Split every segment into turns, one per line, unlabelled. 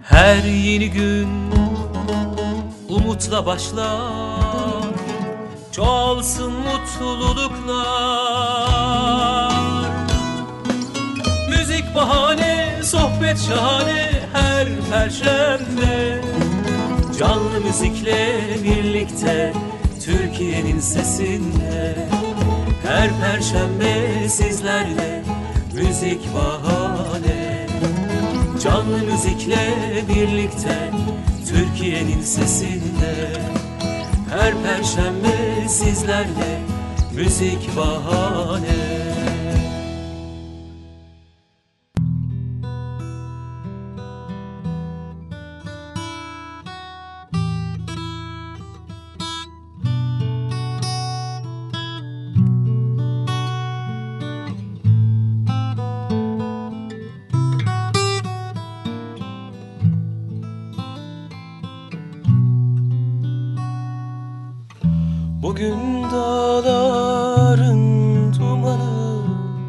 Her yeni gün umutla başlar, çoğalsın mutluluklar. Müzik bahane, sohbet şahane her perşembe. Canlı müzikle birlikte Türkiye'nin sesinde. Her perşembe sizlerle müzik bahane. Canlı müzikle birlikte Türkiye'nin sesinde. Her perşembe sizlerle müzik bahane.
Bugün dağların dumanı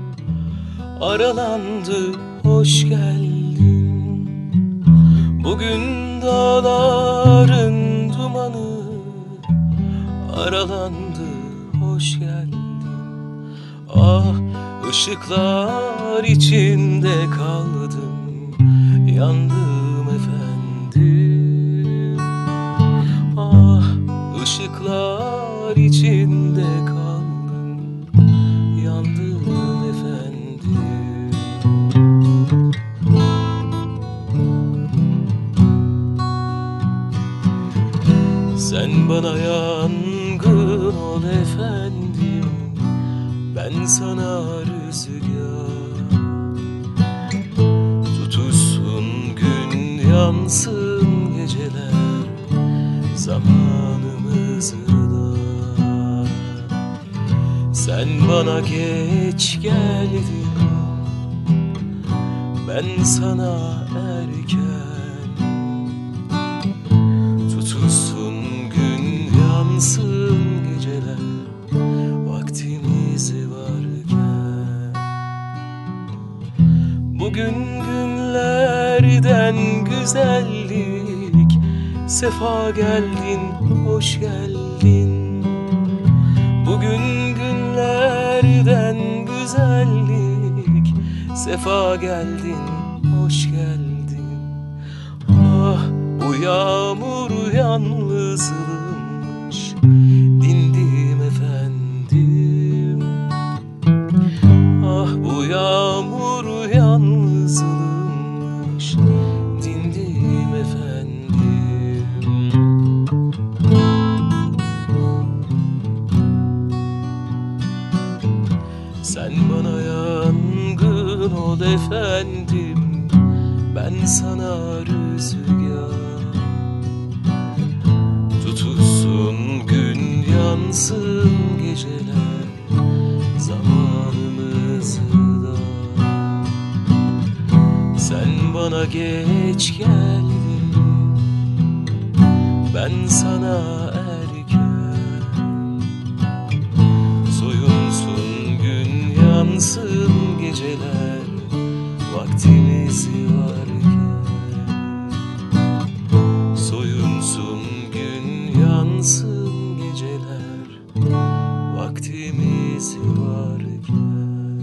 aralandı, hoş geldin. Bugün dağların dumanı aralandı, hoş geldin. Ah, ışıklar içinde kaldım, yandım efendim. Ah, ışıklar içinde kaldım, yandım efendim. Sen bana yangın ol efendim, ben sana rüzgar. Tutuşsun gün, yansın geceler, zamanımızı. Sen bana geç geldin, ben sana erken. Tutulsun gün, yansın geceler, vaktimiz varken. Bugün günlerden güzellik, sefa geldin, hoş geldin. Bugün günlerden güzellik, sefa geldin, hoş geldin. Ah, bu yağmur yalnızmış, dindim efendim. Ah, bu yağmur yalnızmış, dindim efendim. Sen bana yangın ol efendim, ben sana rüzgar. Tutuşsun gün, yansın geceler, zamanımızı da. Sen bana geç geldin, ben sana erken. Soyunsun gün, yansın geceler, vaktimiz varken. Soyunsun gün, yansın geceler, vaktimiz varken.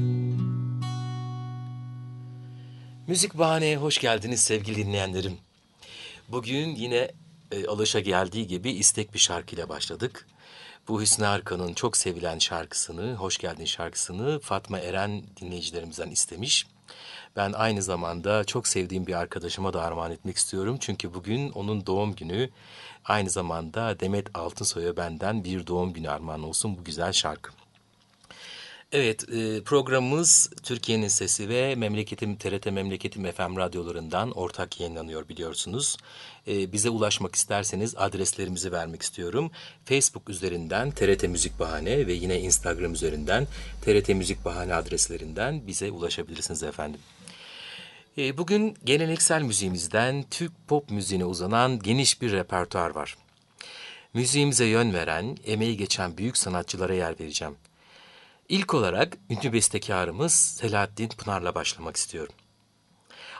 Müzik Bahane'ye hoş geldiniz sevgili dinleyenlerim. Bugün yine alışageldiği gibi istek bir şarkıyla başladık. Bu Hüsnü Arkan'ın çok sevilen şarkısını, Hoş Geldin şarkısını Fatma Eren dinleyicilerimizden istemiş. Ben aynı zamanda çok sevdiğim bir arkadaşıma da armağan etmek istiyorum. Çünkü bugün onun doğum günü. Aynı zamanda Demet Altınsoy'a benden bir doğum günü armağan olsun bu güzel şarkı. Evet, programımız Türkiye'nin Sesi ve Memleketim TRT Memleketim FM radyolarından ortak yayınlanıyor biliyorsunuz. Bize ulaşmak isterseniz adreslerimizi vermek istiyorum. Facebook üzerinden TRT Müzik Bahane ve yine Instagram üzerinden TRT Müzik Bahane adreslerinden bize ulaşabilirsiniz efendim. Bugün geleneksel müziğimizden Türk pop müziğine uzanan geniş bir repertuar var. Müziğimize yön veren, emeği geçen büyük sanatçılara yer vereceğim. İlk olarak ünlü bestekarımız Selahattin Pınar'la başlamak istiyorum.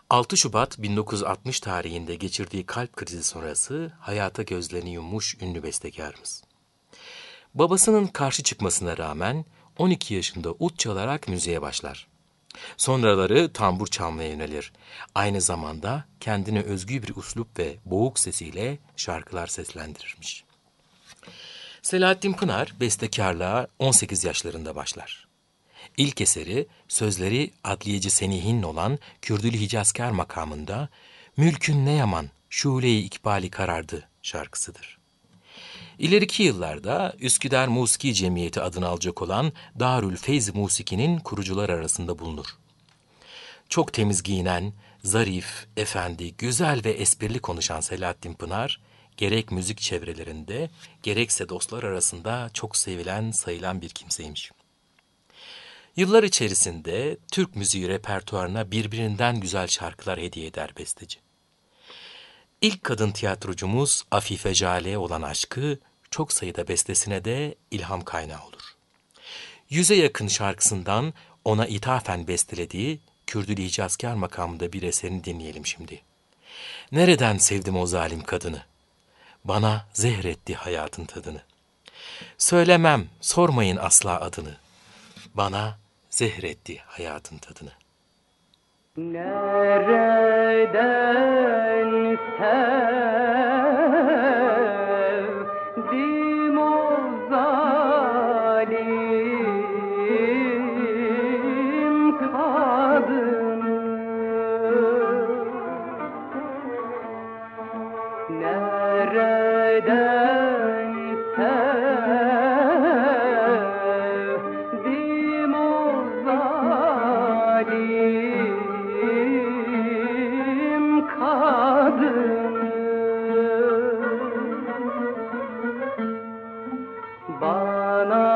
6 Şubat 1960 tarihinde geçirdiği kalp krizi sonrası hayata gözlerini yummuş ünlü bestekarımız. Babasının karşı çıkmasına rağmen 12 yaşında ud çalarak müziğe başlar. Sonraları tambur çalmaya yönelir. Aynı zamanda kendine özgü bir üslup ve boğuk sesiyle şarkılar seslendirirmiş. Selahattin Pınar bestekarlığa 18 yaşlarında başlar. İlk eseri sözleri Adliyeci Senihin olan Kürdülü Hicazkar makamında "Mülkün ne yaman, şule-i ikbali karardı" şarkısıdır. İleriki yıllarda Üsküdar Musiki Cemiyeti adını alacak olan Darül Feyz Musiki'nin kurucular arasında bulunur. Çok temiz giyinen, zarif, efendi, güzel ve esprili konuşan Selahattin Pınar, gerek müzik çevrelerinde, gerekse dostlar arasında çok sevilen, sayılan bir kimseymiş. Yıllar içerisinde Türk müziği repertuarına birbirinden güzel şarkılar hediye eder besteci. İlk kadın tiyatrocumuz Afife Jale'ye olan aşkı çok sayıda bestesine de ilham kaynağı olur. 100'e yakın şarkısından ona ithafen bestelediği Kürdülü Hicazkar makamında bir eserini dinleyelim şimdi. Nereden sevdim o zalim kadını? Bana zehretti hayatın tadını. Söylemem, sormayın asla adını. Bana zehretti hayatın tadını.
Nereden sevdim o zalim kadını? Nereden sevdim o zalim kadını? Bana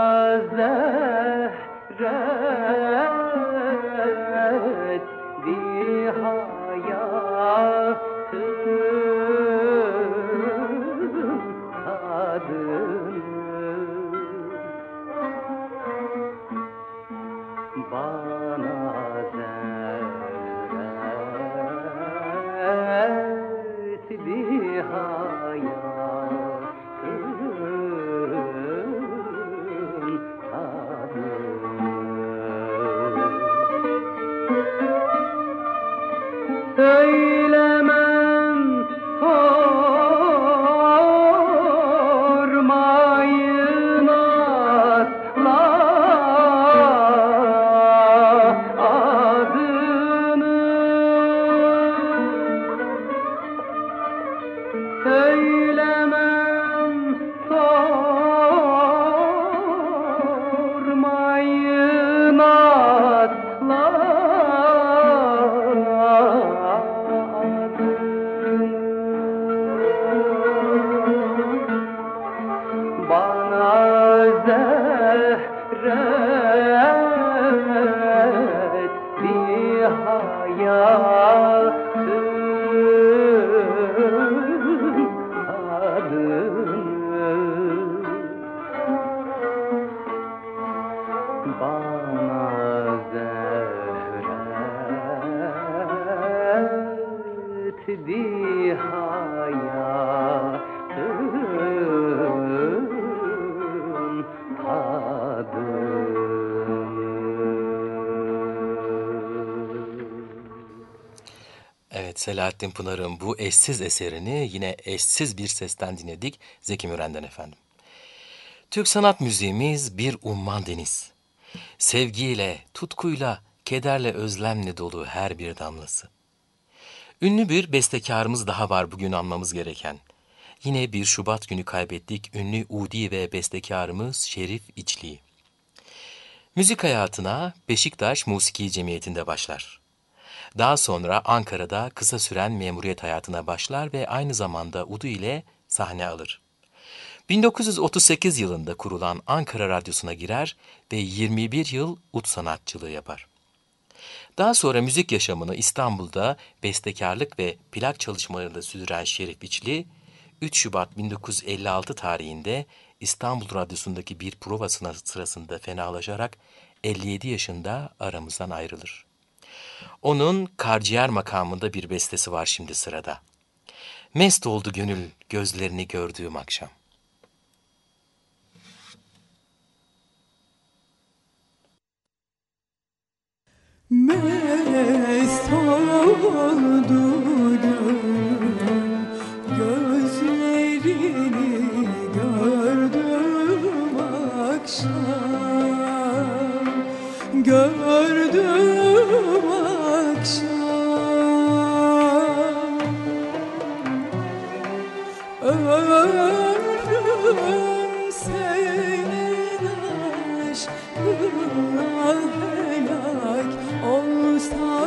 zehretti hayatın tadını. Bana zehretti hayatın tadını. Söylemem, sormayın asla adını. Söylemem, sormayın asla bana zehretti hayatın tadını. Bana zehretti hayatın tadını.
Evet, Selahattin Pınar'ın bu eşsiz eserini yine eşsiz bir sesten dinledik Zeki Müren'den efendim. Türk sanat müziğimiz bir umman deniz. Sevgiyle, tutkuyla, kederle, özlemle dolu her bir damlası. Ünlü bir bestekarımız daha var bugün anmamız gereken. Yine 1 Şubat günü kaybettik ünlü udi ve bestekarımız Şerif İçli. Müzik hayatına Beşiktaş Musiki Cemiyeti'nde başlar. Daha sonra Ankara'da kısa süren memuriyet hayatına başlar ve aynı zamanda udu ile sahne alır. 1938 yılında kurulan Ankara Radyosu'na girer ve 21 yıl ud sanatçılığı yapar. Daha sonra müzik yaşamını İstanbul'da bestekarlık ve plak çalışmalarında sürdüren Şerif İçli, 3 Şubat 1956 tarihinde İstanbul Radyosu'ndaki bir provasına sırasında fenalaşarak 57 yaşında aramızdan ayrılır. Onun Karciğer makamında bir bestesi var şimdi sırada. Mest oldu gönül gözlerini gördüğüm akşam.
Mest oldu gönlüm, gözlerini gördüm akşam, gördüm akşam. Ömrüm senin aşkına helak olsa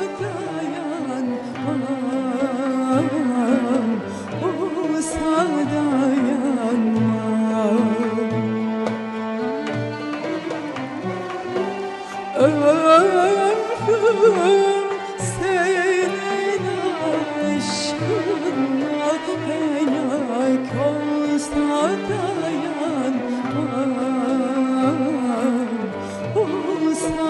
dayanmam, olsa dayanmam. Ömrüm senin aşkına helak olsa dayanmam, olsa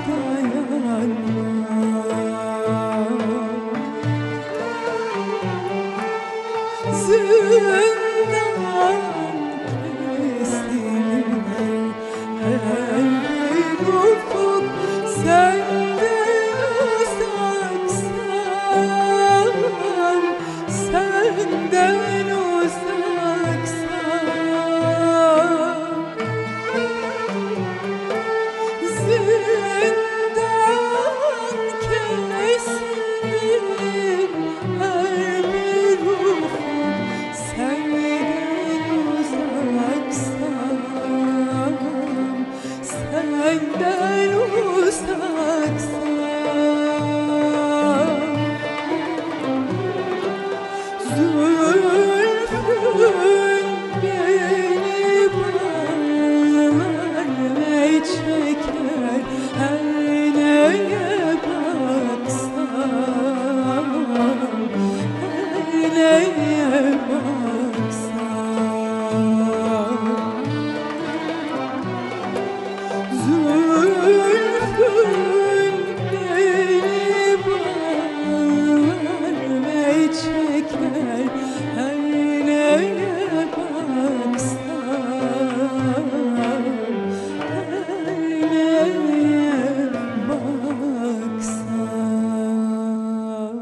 dayanmam. Zindan kesime her bir ufuk senden uzaksan, senden uzaksan. Zindan kesime her bir ufuk senden uzaksan, senden uzaksan. Zülfün beni bağlar ve çeker her neye baksam, her neye baksam. Zülfün beni bağlar ve çeker her neye baksam, her neye baksam.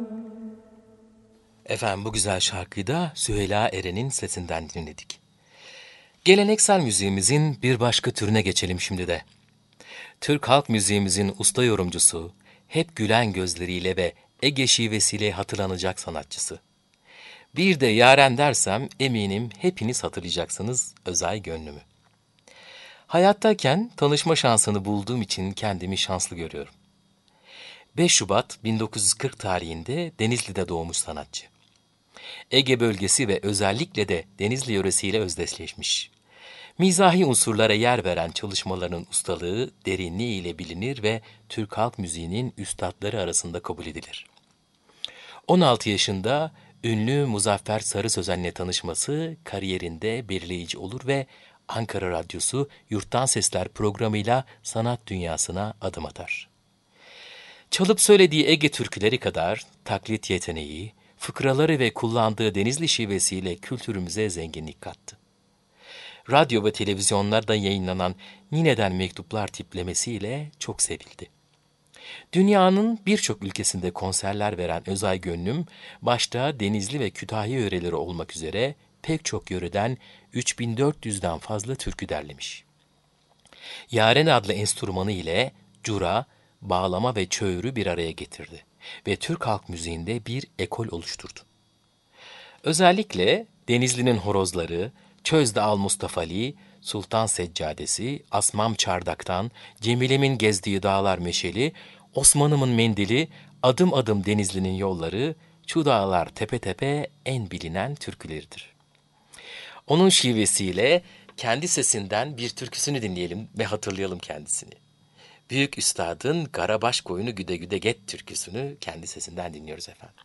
Efendim bu güzel şarkıyı da Süheyla Eren'in sesinden dinledik. Geleneksel müziğimizin bir başka türüne geçelim şimdi de. Türk halk müziğimizin usta yorumcusu, hep gülen gözleriyle ve Ege şivesiyle hatırlanacak sanatçısı. Bir de Yaren dersem eminim hepiniz hatırlayacaksınız Özay Gönlüm'ü. Hayattayken tanışma şansını bulduğum için kendimi şanslı görüyorum. 5 Şubat 1940 tarihinde Denizli'de doğmuş sanatçı. Ege bölgesi ve özellikle de Denizli yöresiyle özdeşleşmiş. Mizahi unsurlara yer veren çalışmalarının ustalığı, derinliği ile bilinir ve Türk halk müziğinin üstadları arasında kabul edilir. 16 yaşında ünlü Muzaffer Sarı Sözen'le tanışması kariyerinde belirleyici olur ve Ankara Radyosu Yurttan Sesler programıyla sanat dünyasına adım atar. Çalıp söylediği Ege türküleri kadar taklit yeteneği, fıkraları ve kullandığı Denizli şivesiyle kültürümüze zenginlik kattı. Radyo ve televizyonlarda yayınlanan Nine'den Mektuplar tiplemesiyle çok sevildi. Dünyanın birçok ülkesinde konserler veren Özay Gönlüm, başta Denizli ve Kütahya yöreleri olmak üzere pek çok yöreden 3400'den fazla türkü derlemiş. Yaren adlı enstrümanı ile cura, bağlama ve çöğürü bir araya getirdi ve Türk halk müziğinde bir ekol oluşturdu. Özellikle Denizli'nin horozları, Çözde Al Mustafali, Sultan Seccadesi, Asmam Çardak'tan, Cemile'min gezdiği dağlar meşeli, Osman'ımın mendili, Adım adım Denizli'nin yolları, Şu dağlar tepe tepe en bilinen türküleridir. Onun şivesiyle kendi sesinden bir türküsünü dinleyelim ve hatırlayalım kendisini. Büyük Üstad'ın Karabaş Koyunu Güde Güde Get türküsünü kendi sesinden dinliyoruz efendim.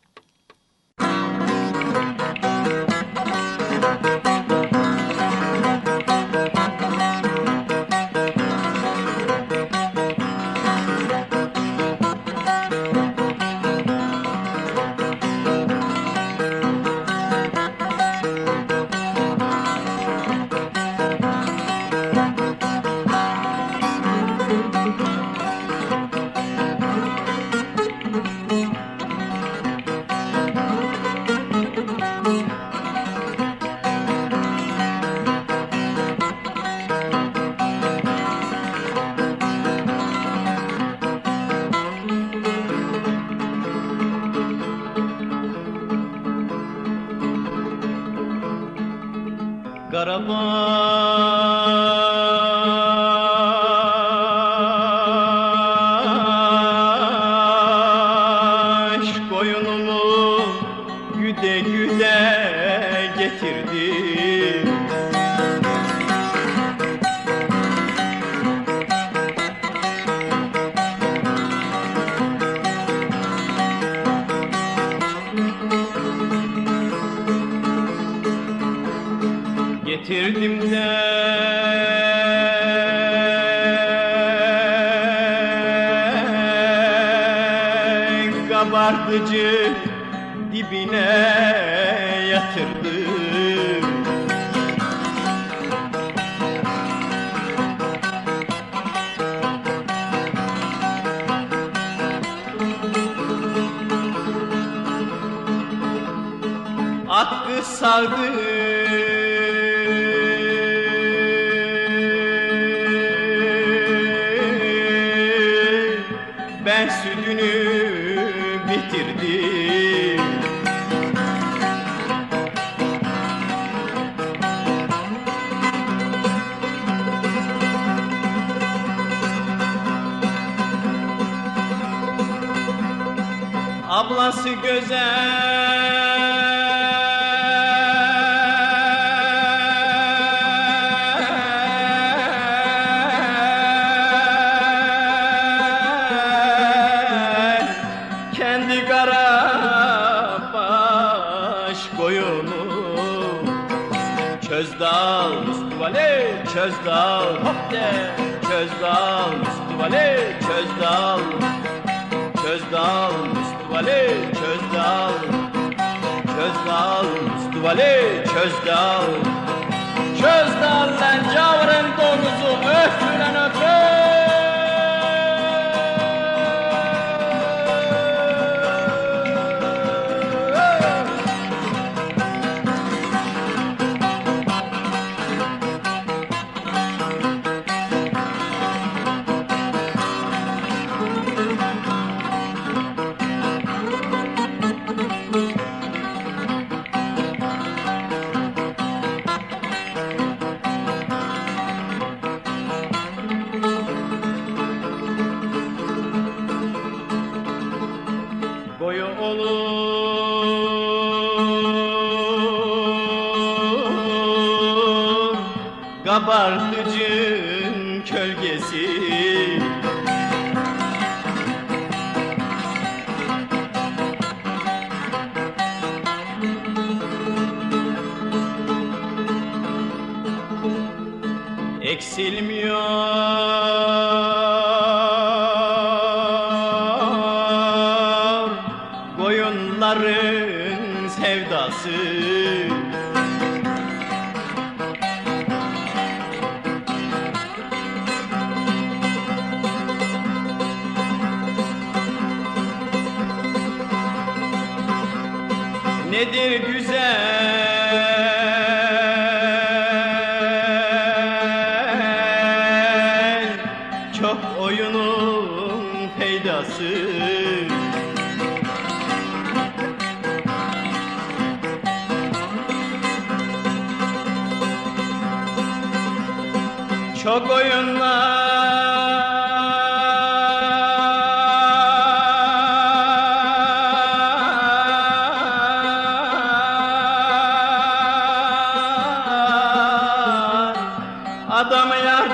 Karabaş koyunumu güde güde getirdi. Getirdim de kabartıcı dibine yatırdım. Atkı sardı ben sütünü bitirdim. Ablası güzel, kendi karabaş koyunu çözdal müstüvale çözdal hop de çözdal müstüvale çözdal çözdal müstüvale çözdal çözdal müstüvale çözdal çözdal lan cavrın donuzu öflen boyu olur kabartıcın kölgesi. Eksilmiyor koyunların sevdası. Nedir güzel, çok oyunun peydası. Çok oyunlar adamı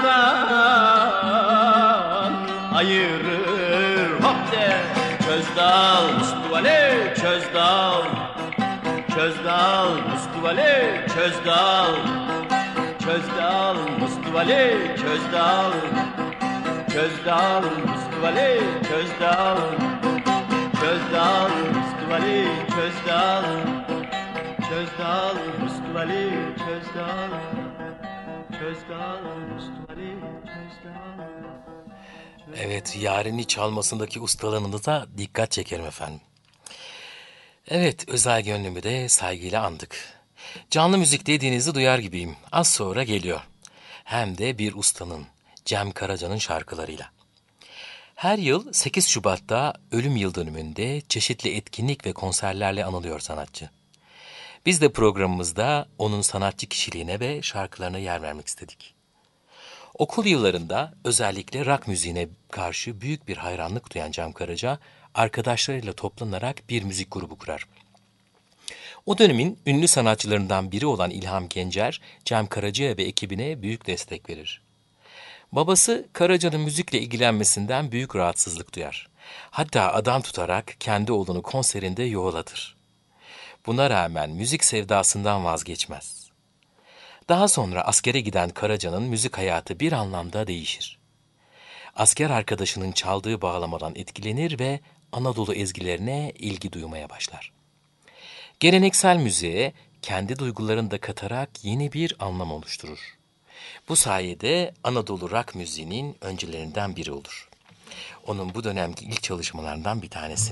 yardan ayırır. Hop de çözdal müstüvale çözdal çözdal müstüvale çözdal çözdal müstüvale çözdal çözdal müstüvale çözdal çözdal müstüvale çözdal çözdal müstüvale çözdal çözdal müstüvale çözdal.
Evet, Yaren'i çalmasındaki ustalığını da dikkat çekerim efendim. Evet, özel gönlümü de saygıyla andık. Canlı müzik dediğinizi duyar gibiyim. Az sonra geliyor. Hem de bir ustanın, Cem Karaca'nın şarkılarıyla. Her yıl 8 Şubat'ta ölüm yıl dönümünde çeşitli etkinlik ve konserlerle anılıyor sanatçı. Biz de programımızda onun sanatçı kişiliğine ve şarkılarına yer vermek istedik. Okul yıllarında özellikle rock müziğine karşı büyük bir hayranlık duyan Cem Karaca, arkadaşlarıyla toplanarak bir müzik grubu kurar. O dönemin ünlü sanatçılarından biri olan İlham Gencer, Cem Karaca'ya ve ekibine büyük destek verir. Babası Karaca'nın müzikle ilgilenmesinden büyük rahatsızlık duyar. Hatta adam tutarak kendi oğlunu konserinde yoğalatır. Buna rağmen müzik sevdasından vazgeçmez. Daha sonra askere giden Karaca'nın müzik hayatı bir anlamda değişir. Asker arkadaşının çaldığı bağlamadan etkilenir ve Anadolu ezgilerine ilgi duymaya başlar. Geleneksel müziğe kendi duygularını da katarak yeni bir anlam oluşturur. Bu sayede Anadolu rock müziğinin öncülerinden biri olur. Onun bu dönemki ilk çalışmalarından bir tanesi.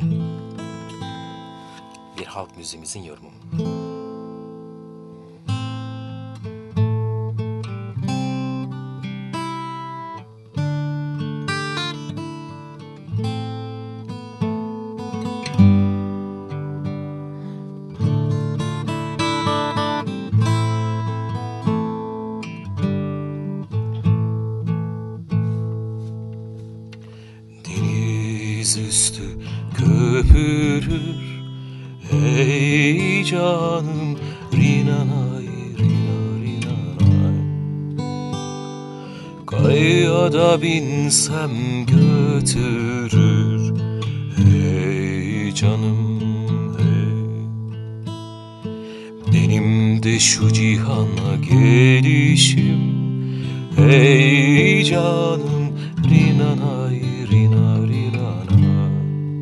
Bir halk müziğimizin yorumu.
Deniz üstü köpürür, ey canım rinanay rina rinanay. Kayaya da binsem götürür, ey canım hey. Benim de şu cihana gelişim, ey canım rinanay rina rinanay.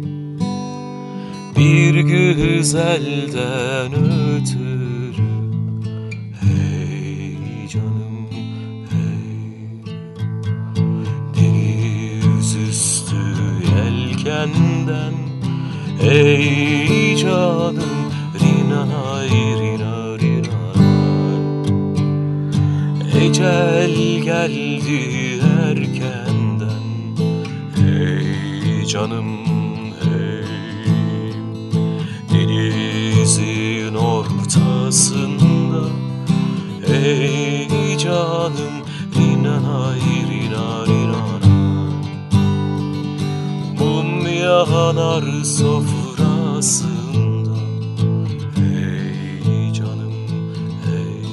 Bir güzelden ötürü, hey canım hey. Deniz üstü yelkenden, ey canım rinanay rina rinanay. Ecel geldi erkenden, hey canım hey. Denizin ortasında, ey canım rinanay rina rinanay. Mum yanar sofrasında, hey canım hey.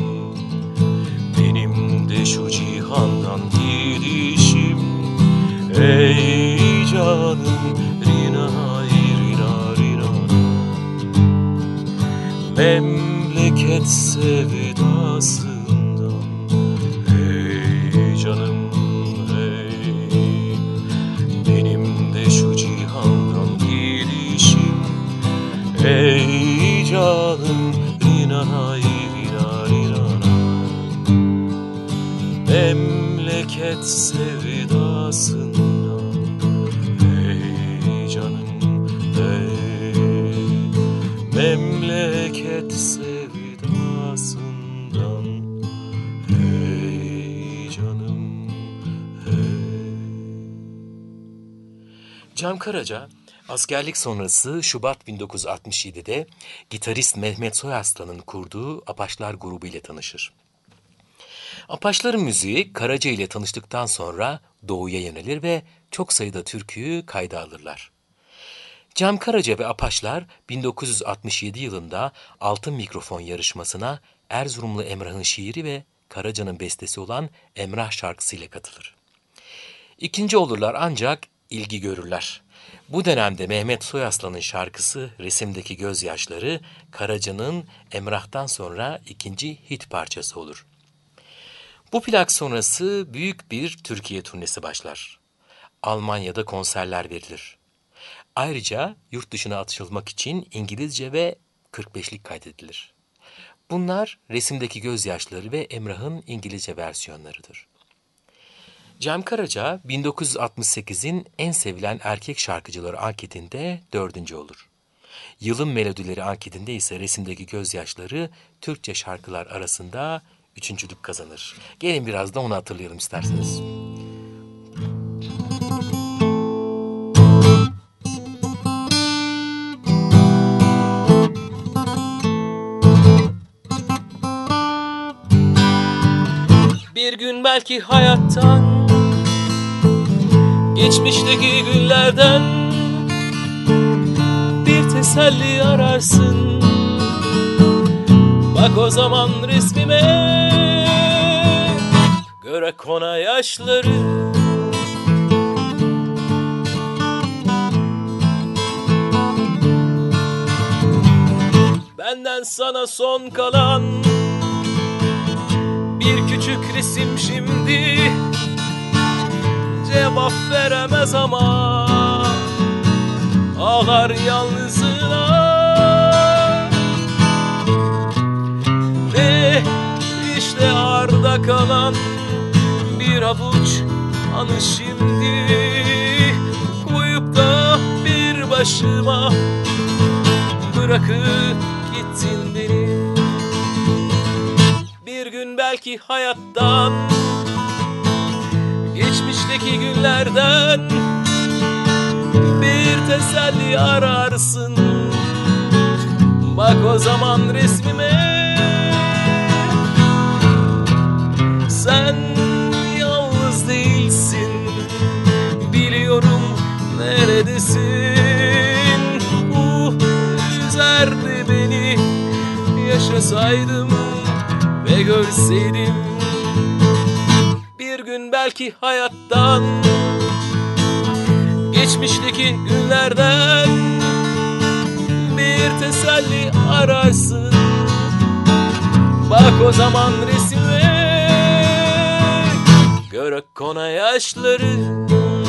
Benim de şu cihandan gidişim, ey canım rinanay rina rinanay. Memleket sevdasından, hey canım hey. Benim de şu cihandan gidişim, ey canım rinanay rina rinanay. Memleket sevdasından, hey canım hey. Memleket sevdasından, hey canım hey.
Cem Karaca, askerlik sonrası Şubat 1967'de gitarist Mehmet Soyaslan'ın kurduğu Apaçlar grubu ile tanışır. Apaçların müziği Karaca ile tanıştıktan sonra doğuya yönelir ve çok sayıda türküyü kayda alırlar. Cem Karaca ve Apaçlar 1967 yılında Altın Mikrofon yarışmasına Erzurumlu Emrah'ın şiiri ve Karaca'nın bestesi olan Emrah şarkısıyla katılır. İkinci olurlar ancak ilgi görürler. Bu dönemde Mehmet Soyaslan'ın şarkısı Resimdeki Gözyaşları, Karaca'nın Emrah'tan sonra ikinci hit parçası olur. Bu plak sonrası büyük bir Türkiye turnesi başlar. Almanya'da konserler verilir. Ayrıca yurt dışına atılmak için İngilizce ve 45'lik kaydedilir. Bunlar Resimdeki Gözyaşları ve Emrah'ın İngilizce versiyonlarıdır. Cem Karaca 1968'in en sevilen erkek şarkıcıları anketinde 4. olur. Yılın melodileri anketinde ise Resimdeki Gözyaşları Türkçe şarkılar arasında 3.lük kazanır. Gelin biraz da onu hatırlayalım isterseniz. gün belki hayattan, geçmişteki günlerden bir teselli ararsın. Bak o zaman resmime, göre kona yaşları. Benden sana son kalan bir küçük resim şimdi, cevap veremez ama ağlar yalnızlığına. Ve işte arda kalan bir avuç anı şimdi, uyup da bir başıma bırakıp gittin beni. Bir gün belki hayattan, geçmişteki günlerden bir teselli ararsın. Bak o zaman resmime, sen yalnız değilsin, biliyorum neredesin. Üzerdi beni, yaşasaydım ve görseydim. Bir gün belki hayattan, geçmişteki günlerden bir teselli ararsın. Bak o zaman resmime, göre kona yaşları.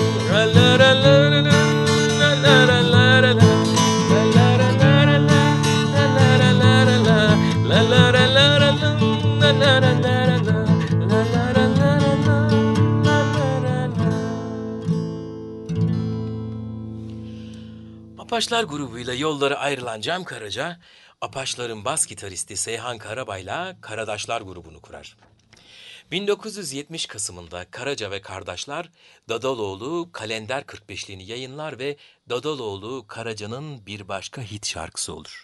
Apaçlar grubuyla yolları ayrılan Cem Karaca, Apaçların bas gitaristi Seyhan Karabay'la Karadaşlar grubunu kurar. 1970 Kasım'ında Karaca ve Kardeşler, Dadaloğlu Kalender 45'liğini yayınlar ve Dadaloğlu Karaca'nın bir başka hit şarkısı olur.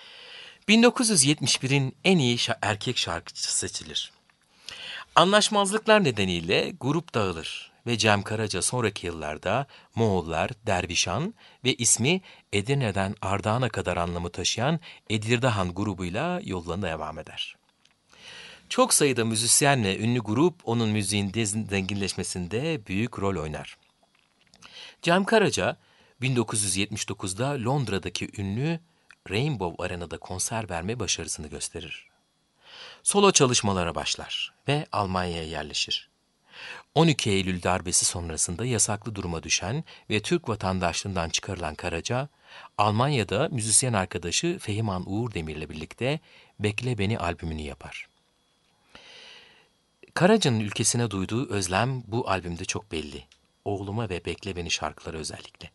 1971'in en iyi erkek şarkıcısı seçilir. Anlaşmazlıklar nedeniyle grup dağılır ve Cem Karaca sonraki yıllarda Moğollar, Dervişan ve ismi Edirne'den Ardahan'a kadar anlamı taşıyan Edirdahan grubuyla yollarına devam eder. Çok sayıda müzisyenle ünlü grup onun müziğin zenginleşmesinde büyük rol oynar. Cem Karaca 1979'da Londra'daki ünlü Rainbow Arena'da konser verme başarısını gösterir. Solo çalışmalara başlar ve Almanya'ya yerleşir. 12 Eylül darbesi sonrasında yasaklı duruma düşen ve Türk vatandaşlığından çıkarılan Karaca, Almanya'da müzisyen arkadaşı Fehiman Uğurdemir'le birlikte Bekle Beni albümünü yapar. Karaca'nın ülkesine duyduğu özlem bu albümde çok belli. Oğluma ve Bekle Beni şarkıları özellikle.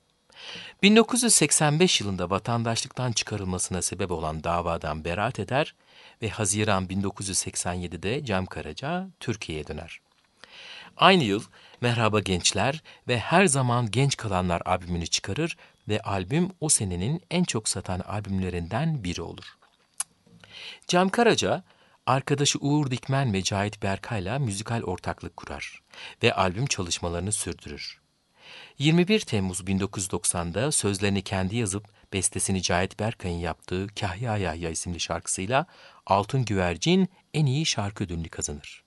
1985 yılında vatandaşlıktan çıkarılmasına sebep olan davadan beraat eder ve Haziran 1987'de Cem Karaca Türkiye'ye döner. Aynı yıl Merhaba Gençler ve Her Zaman Genç Kalanlar albümünü çıkarır ve albüm o senenin en çok satan albümlerinden biri olur. Cem Karaca, arkadaşı Uğur Dikmen ve Cahit Berkay'la müzikal ortaklık kurar ve albüm çalışmalarını sürdürür. 21 Temmuz 1990'da sözlerini kendi yazıp bestesini Cahit Berkay'ın yaptığı Kahya Yahya isimli şarkısıyla Altın Güvercin en iyi şarkı ödülünü kazanır.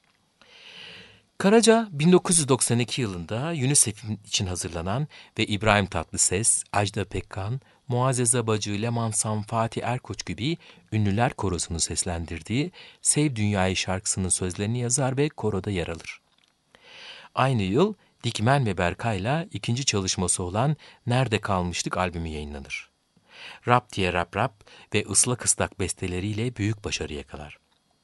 Karaca 1992 yılında UNICEF için hazırlanan ve İbrahim Tatlıses, Ajda Pekkan, Muazzez Abacı, Leman Sam, Fatih Erkoç gibi ünlüler korosunu seslendirdiği Sev Dünyayı şarkısının sözlerini yazar ve koroda yer alır. Aynı yıl Dikmen ve Berkay'la ikinci çalışması olan Nerede Kalmıştık albümü yayınlanır. Rap diye Rap Rap ve Islak Islak besteleriyle büyük başarı yakalar.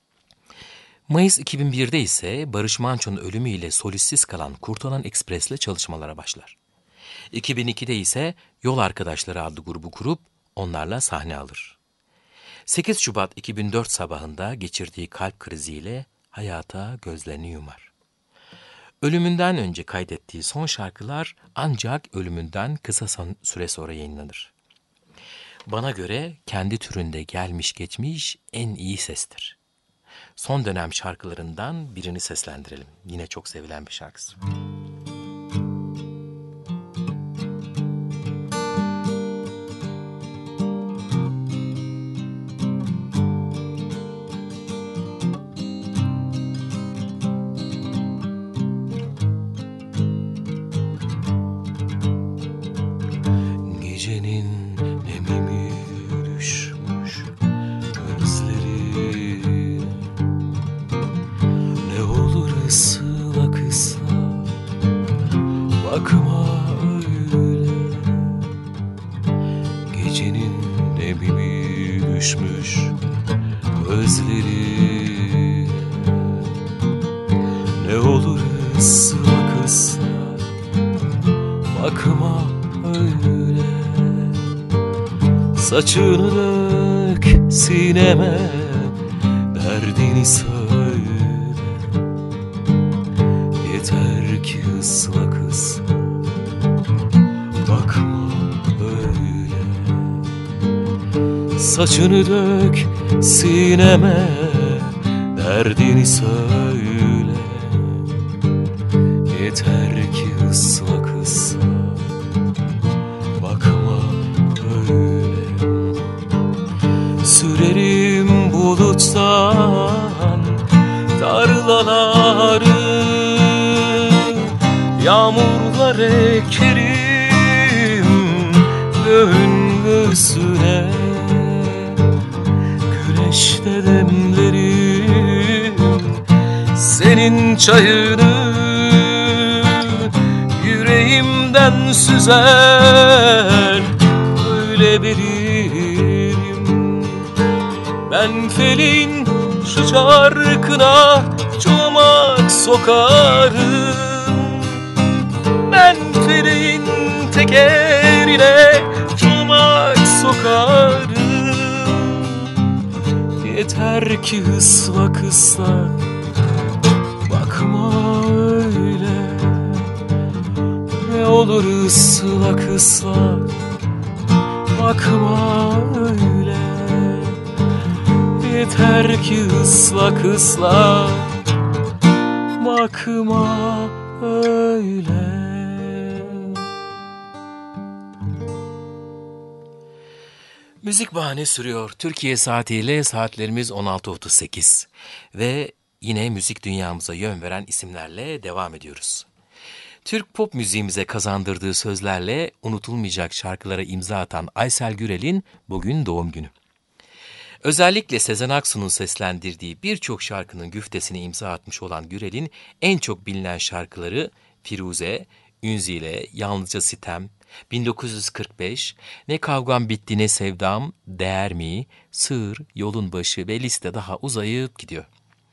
Mayıs 2001'de ise Barış Manço'nun ölümüyle solistsiz kalan Kurtalan Ekspres'le çalışmalara başlar. 2002'de ise Yol Arkadaşları adlı grubu kurup onlarla sahne alır. 8 Şubat 2004 sabahında geçirdiği kalp kriziyle hayata gözlerini yumar. Ölümünden önce kaydettiği son şarkılar ancak ölümünden kısa süre sonra yayınlanır. Bana göre kendi türünde gelmiş geçmiş en iyi sestir. son dönem şarkılarından birini seslendirelim. Yine çok sevilen bir şarkısı.
Gecenin nemimi düşmüş gözlerine, ne olur ısla kısla bakma öyle. Gecenin nemimi düşmüş gözlerine, ne olur ısla kısla bakma öyle. Saçını dök sineme, derdini söyle. Yeter ki ısla kısla bakma öyle. Saçını dök sineme, derdini söyle. Yeter ki ısla kısla bakma öyle. Sürerim buluttan tarlaları, yağmurlar ekerim göğsüne. Güneşte demlerim senin çayını, yüreğimden süzer öyle bilirim. Ben felin şu çarkına çomak sokarım. Ben felin tekerine çomak sokarım. Yeter ki ısla kısla bakma öyle. Ne olur ısla kısla bakma öyle. Yeter ki ısla kısla bakma öyle.
Müzik Bahane sürüyor. Türkiye saatiyle saatlerimiz 16.38 ve yine müzik dünyamıza yön veren isimlerle devam ediyoruz. Türk pop müziğimize kazandırdığı sözlerle unutulmayacak şarkılara imza atan Aysel Gürel'in bugün doğum günü. Özellikle Sezen Aksu'nun seslendirdiği birçok şarkının güftesine imza atmış olan Gürel'in en çok bilinen şarkıları Firuze, Ünzile, Yalnızca Sitem, 1945, Ne Kavgam Bitti Ne Sevdam, Değer Mi, Sığır, Yolun Başı ve liste daha uzayıp gidiyor.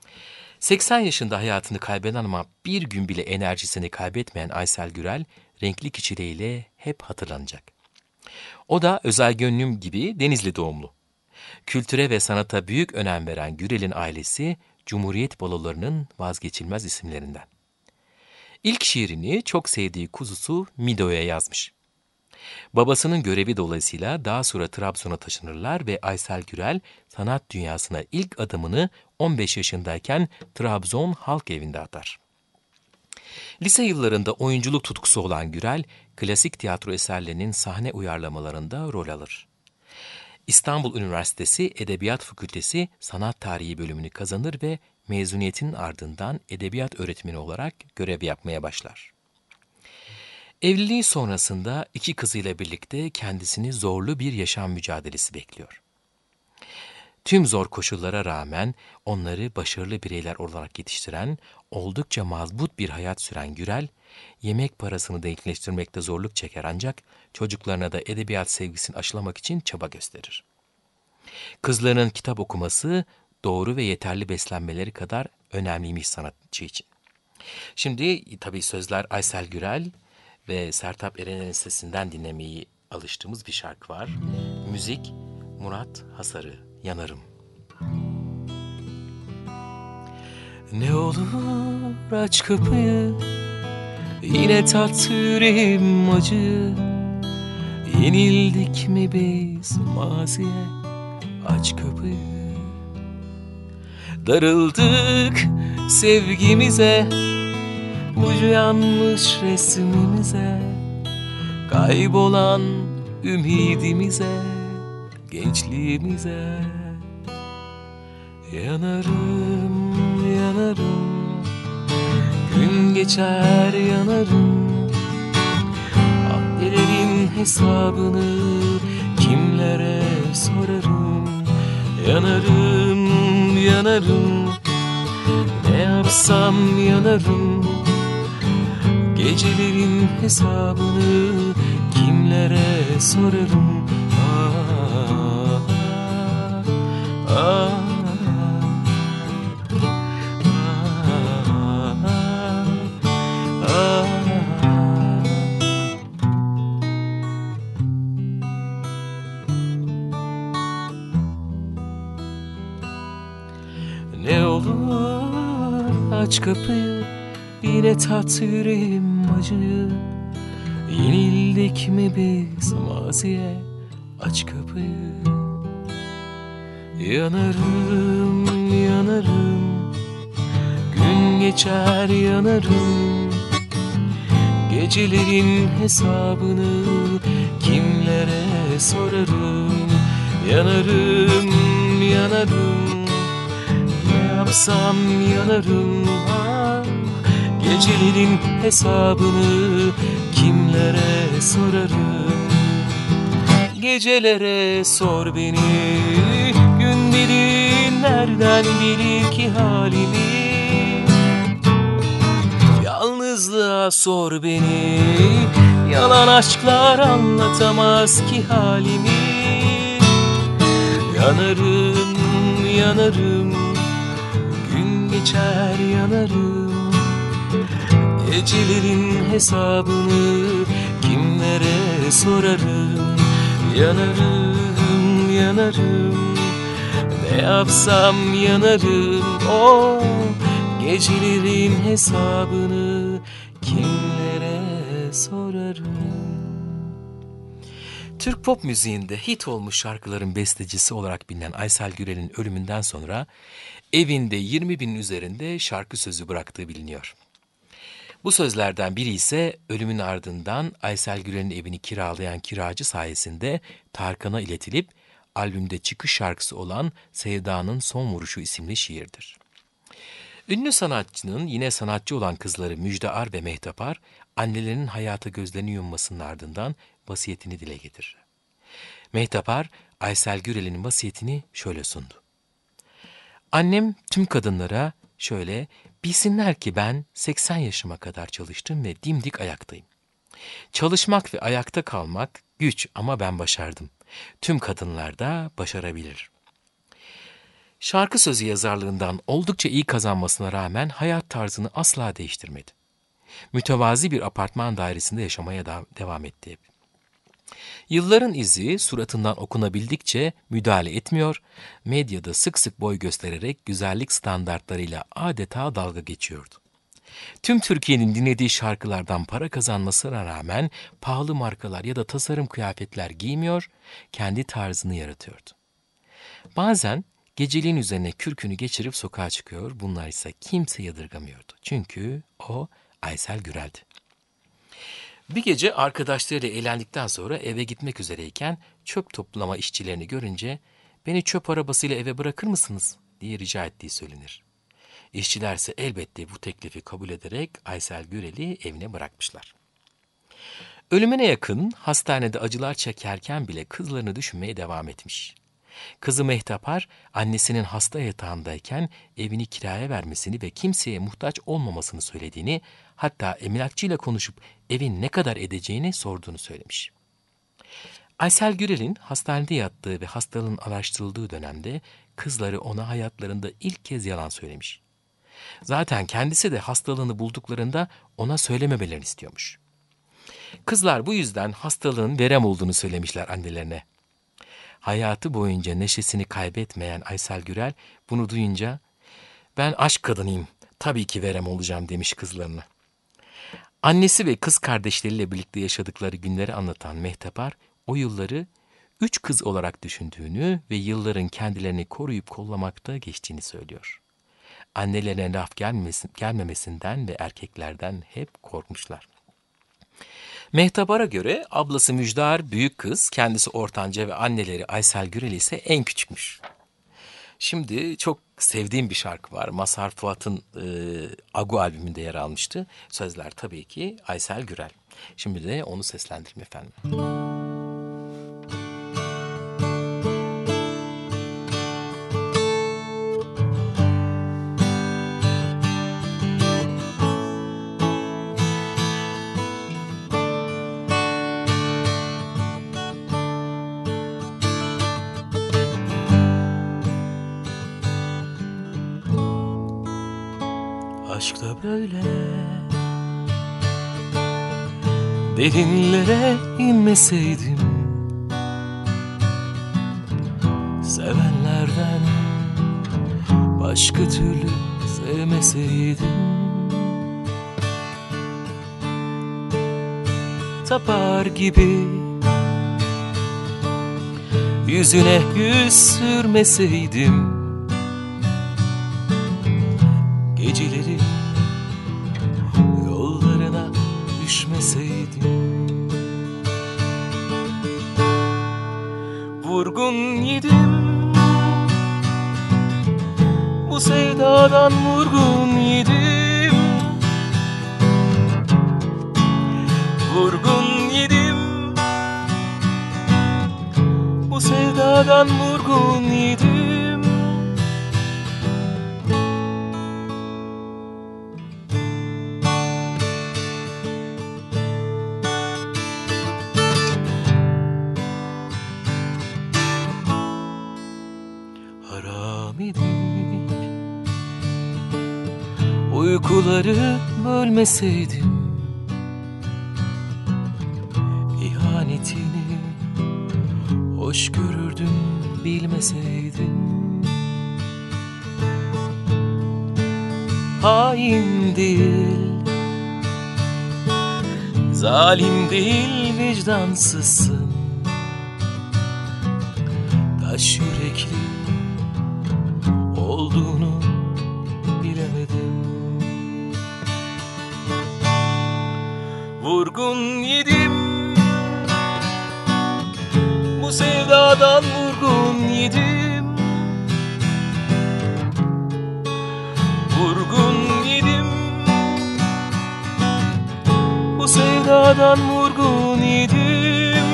80 yaşında hayatını kaybeden ama bir gün bile enerjisini kaybetmeyen Aysel Gürel, renkli kişiliğiyle hep hatırlanacak. O da Özel Gönlüm gibi Denizli doğumlu. Kültüre ve sanata büyük önem veren Gürel'in ailesi, Cumhuriyet balolarının vazgeçilmez isimlerinden. İlk şiirini çok sevdiği kuzusu Mido'ya yazmış. Babasının görevi dolayısıyla daha sonra Trabzon'a taşınırlar ve Aysel Gürel sanat dünyasına ilk adımını 15 yaşındayken Trabzon Halk Evi'nde atar. Lise yıllarında oyunculuk tutkusu olan Gürel, klasik tiyatro eserlerinin sahne uyarlamalarında rol alır. İstanbul Üniversitesi Edebiyat Fakültesi Sanat Tarihi bölümünü kazanır ve mezuniyetin ardından edebiyat öğretmeni olarak görev yapmaya başlar. Evliliği sonrasında 2 kızıyla birlikte kendisini zorlu bir yaşam mücadelesi bekliyor. Tüm zor koşullara rağmen onları başarılı bireyler olarak yetiştiren, oldukça mazbut bir hayat süren Gürel, yemek parasını denkleştirmekte zorluk çeker ancak çocuklarına da edebiyat sevgisini aşılamak için çaba gösterir. Kızlarının kitap okuması, doğru ve yeterli beslenmeleri kadar önemliymiş sanatçı için. Şimdi tabii sözler Aysel Gürel ve Sertab Erener'in sesinden dinlemeyi alıştığımız bir şarkı var. Müzik Murat Hasarı, Yanarım.
Ne olur aç kapıyı, yine tat yüreğim acı. Yenildik mi biz maziye, aç kapıyı. Darıldık sevgimize, ucu yanmış resmimize, kaybolan ümidimize, gençliğimize. Yanarım, yanarım, gün geçer yanarım. Abdelerin hesabını kimlere sorarım? Yanarım, yanarım, ne yapsam yanarım. Gecelerin hesabını kimlere sorarım? Ah, ah, ah. Ne olur aç kapıyı, yine tat yüreğim acıyı. Yenildik mi biz maziye, aç kapıyı. Yanarım, yanarım, gün geçer yanarım. Gecelerin hesabını kimlere sorarım? Yanarım, yanarım, ne yapsam yanarım. Ah, gecelerin hesabını kimlere sorarım? Gecelere sor beni, gün dediğin nereden bilir ki halimi? Yalnızlığa sor beni, yalan aşklar anlatamaz ki halimi. Yanarım, yanarım, gün geçer yanarım. Gecelerin hesabını kimlere sorarım? Yanarım, yanarım, ne yapsam yanarım. Oh, gecelerin hesabını kimlere sorarım? Türk pop müziğinde hit olmuş şarkıların bestecisi olarak bilinen Aysel Gürel'in ölümünden sonra evinde 20 binin üzerinde şarkı sözü bıraktığı biliniyor. Bu sözlerden biri ise ölümün ardından Aysel Gürel'in evini kiralayan kiracı sayesinde Tarkan'a iletilip albümde çıkış şarkısı olan Sevda'nın Son Vuruşu isimli şiirdir. Ünlü sanatçının yine sanatçı olan kızları Müjde Ar ve Mehtap Ar, annelerinin hayata gözlerini yummasının ardından vasiyetini dile getirir. Mehtap Ar, Aysel Gürel'in vasiyetini şöyle sundu. Annem tüm kadınlara şöyle, bilsinler ki ben 80 yaşıma kadar çalıştım ve dimdik ayaktayım. Çalışmak ve ayakta kalmak güç ama ben başardım. Tüm kadınlar da başarabilir. Şarkı sözü yazarlığından oldukça iyi kazanmasına rağmen hayat tarzını asla değiştirmedi. Mütevazi bir apartman dairesinde yaşamaya devam etti hep. Yılların izi suratından okunabildikçe müdahale etmiyor, medyada sık sık boy göstererek güzellik standartlarıyla adeta dalga geçiyordu. Tüm Türkiye'nin dinlediği şarkılardan para kazanmasına rağmen pahalı markalar ya da tasarım kıyafetler giymiyor, kendi tarzını yaratıyordu. Bazen geceliğin üzerine kürkünü geçirip sokağa çıkıyor, bunlar ise kimse yadırgamıyordu. Çünkü o Aysel Gürel'di. Bir gece arkadaşlarıyla eğlendikten sonra eve gitmek üzereyken çöp toplama işçilerini görünce beni çöp arabasıyla eve bırakır mısınız diye rica ettiği söylenir. İşçilerse elbette bu teklifi kabul ederek Aysel Gürel'i evine bırakmışlar. Ölümüne yakın hastanede acılar çekerken bile kızlarını düşünmeye devam etmiş. Kızı Mehtap Ar, annesinin hasta yatağındayken evini kiraya vermesini ve kimseye muhtaç olmamasını söylediğini, hatta emlakçıyla konuşup evin ne kadar edeceğini sorduğunu söylemiş. Aysel Gürel'in hastanede yattığı ve hastalığın araştırıldığı dönemde kızları ona hayatlarında ilk kez yalan söylemiş. Zaten kendisi de hastalığını bulduklarında ona söylememelerini istiyormuş. Kızlar bu yüzden hastalığın verem olduğunu söylemişler annelerine. Hayatı boyunca neşesini kaybetmeyen Aysel Gürel bunu duyunca ben aşk kadınıyım, tabii ki verem olacağım demiş kızlarına. Annesi ve kız kardeşleriyle birlikte yaşadıkları günleri anlatan Mehtap Ar, o yılları 3 kız olarak düşündüğünü ve yılların kendilerini koruyup kollamakta geçtiğini söylüyor.
Annelerine laf gelmemesinden ve erkeklerden hep korkmuşlar. Mehtebar'a göre ablası Müjdar büyük kız, kendisi ortanca ve anneleri Aysel Gürel ise en küçükmüş. Şimdi çok sevdiğim bir şarkı var. Mazhar Fuat'ın Agu albümünde yer almıştı. Sözler tabii ki Aysel Gürel. Şimdi de onu seslendireyim efendim. Aşk da böyle derinlere inmeseydim, sevenlerden başka türlü sevmeseydim, tapar gibi yüzüne yüz sürmeseydim, geceleri yollarına düşmeseydim. Vurgun yedim, bu sevdadan vurgun yedim. Vurgun yedim, bu sevdadan vurgun yedim. Uykuları bölmeseydim, ihanetini hoş görürdüm bilmeseydim. Hain değil, zalim değil, vicdansızsın. Taş yürekli olduğunu bilemedim. Vurgun yedim, bu sevdadan vurgun yedim. Vurgun yedim, bu sevdadan vurgun yedim.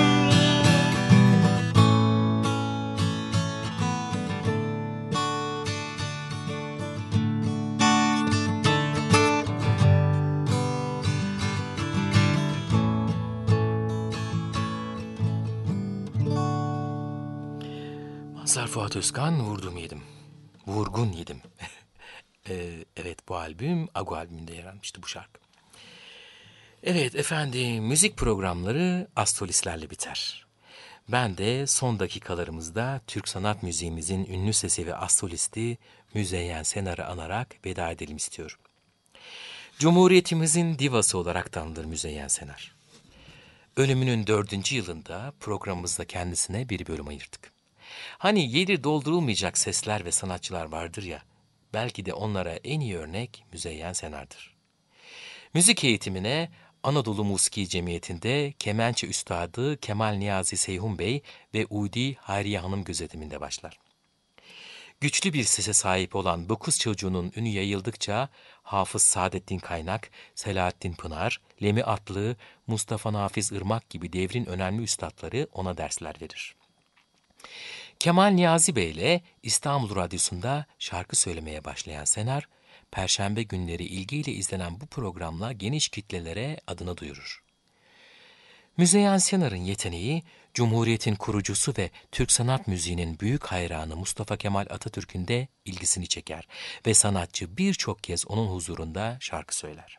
Mazhar Fuat Özkan, Vurdum Yedim. Vurgun Yedim. Evet, bu albüm Agu albümünde yer almıştı bu şarkı. Evet efendim, müzik programları astrolistlerle biter. Ben de son dakikalarımızda Türk sanat müziğimizin ünlü sesi ve astrolisti Müzeyyen Senar'ı anarak veda edelim istiyorum. Cumhuriyetimizin divası olarak tanınır Müzeyyen Senar. Ölümünün 4. yılında programımızda kendisine bir bölüm ayırdık. Hani yeri doldurulmayacak sesler ve sanatçılar vardır ya, belki de onlara en iyi örnek Müzeyyen Senar'dır. Müzik eğitimine Anadolu Musiki Cemiyeti'nde kemençe üstadı Kemal Niyazi Seyhun Bey ve Udi Hayriye Hanım gözetiminde başlar. Güçlü bir sese sahip olan bu kız çocuğunun ünü yayıldıkça Hafız Saadettin Kaynak, Selahattin Pınar, Lemi Atlı, Mustafa Nafiz Irmak gibi devrin önemli üstadları ona dersler verir. Kemal Niyazi Bey ile İstanbul Radyosu'nda şarkı söylemeye başlayan Senar, Perşembe günleri ilgiyle izlenen bu programla geniş kitlelere adını duyurur. Müzeyyen Senar'ın yeteneği, Cumhuriyet'in kurucusu ve Türk sanat müziğinin büyük hayranı Mustafa Kemal Atatürk'ün de ilgisini çeker ve sanatçı birçok kez onun huzurunda şarkı söyler.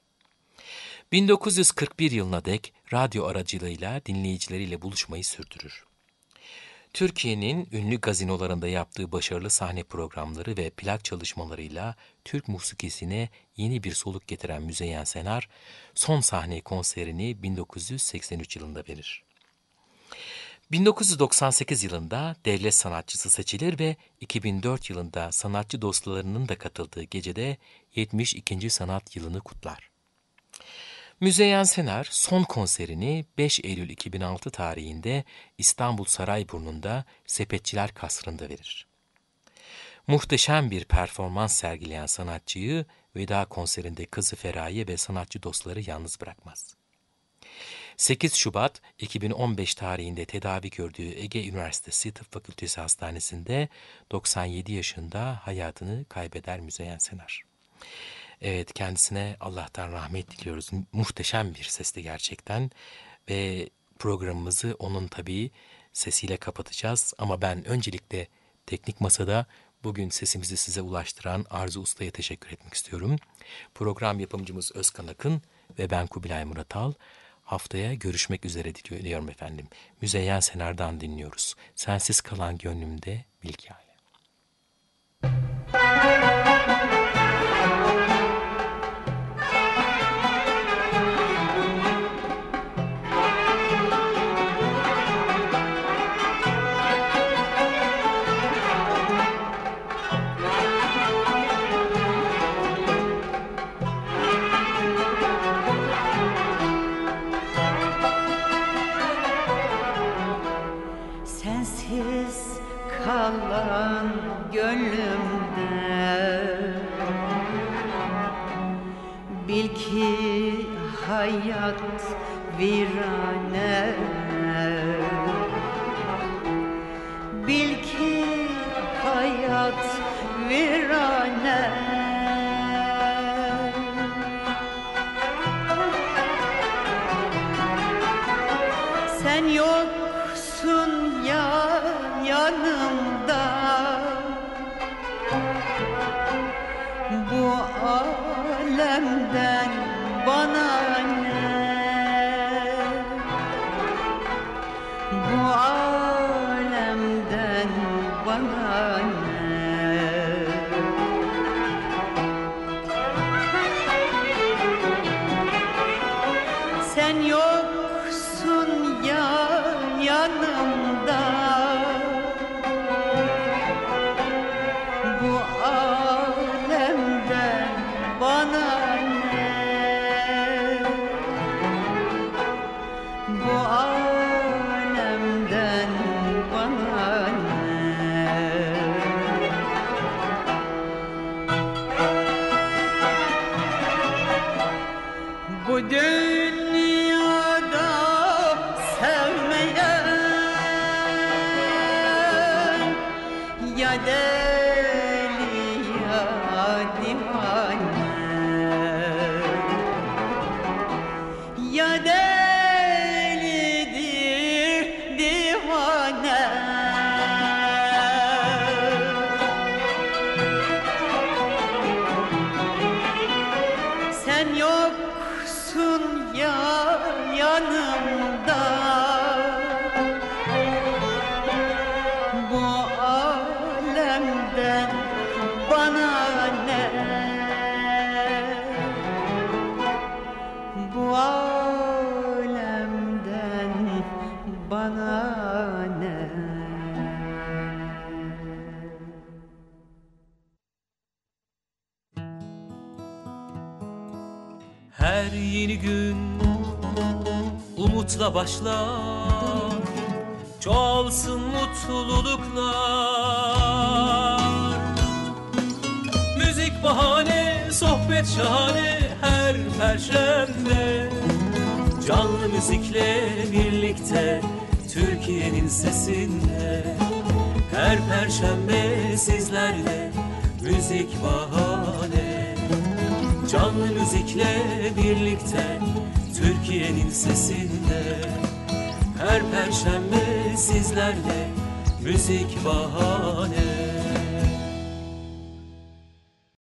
1941 yılına dek radyo aracılığıyla dinleyicileriyle buluşmayı sürdürür. Türkiye'nin ünlü gazinolarında yaptığı başarılı sahne programları ve plak çalışmalarıyla Türk musikisine yeni bir soluk getiren Müzeyyen Senar, son sahne konserini 1983 yılında verir. 1998 yılında devlet sanatçısı seçilir ve 2004 yılında sanatçı dostlarının da katıldığı gecede 72. sanat yılını kutlar. Müzeyyen Senar son konserini 5 Eylül 2006 tarihinde İstanbul Sarayburnu'nda Sepetçiler Kasrı'nda verir. Muhteşem bir performans sergileyen sanatçıyı veda konserinde kızı Feraye ve sanatçı dostları yalnız bırakmaz. 8 Şubat 2015 tarihinde tedavi gördüğü Ege Üniversitesi Tıp Fakültesi Hastanesi'nde 97 yaşında hayatını kaybeder Müzeyyen Senar. Evet, kendisine Allah'tan rahmet diliyoruz. Muhteşem bir sesti gerçekten ve programımızı onun tabii sesiyle kapatacağız. Ama ben öncelikle Teknik Masa'da bugün sesimizi size ulaştıran Arzu Usta'ya teşekkür etmek istiyorum. Program yapımcımız Özkan Akın ve ben Kubilay Muratal. Haftaya görüşmek üzere diliyorum efendim. Müzeyyen Senar'dan dinliyoruz. Sensiz kalan gönlümde bilgâle.
Sensiz kalan gönlümde bil ki hayat virane, bil ki hayat virane. Sen yoksun ya yanımda, bu alemden bana ne, bu alemden bana ne. Sen yoksun ya yanımda, bu alemden bana ne, bu alemden bana ne. Bu dünyada sevmeyen ya deli ya divane, ya delidir divane. Sen yoksun ya yanımda, bu alemden bana ne, bu alemden bana ne.
Her yeni gün umutla başlar, çoğalsın mutluluklar. Müzik bahane, sohbet şahane her perşembe. Canlı müzikle birlikte Türkiye'nin sesinde. Her perşembe sizlerle müzik bahane. Canlı müzikle birlikte Türkiye'nin sesinde. Her perşembe sizlerle müzik bahane.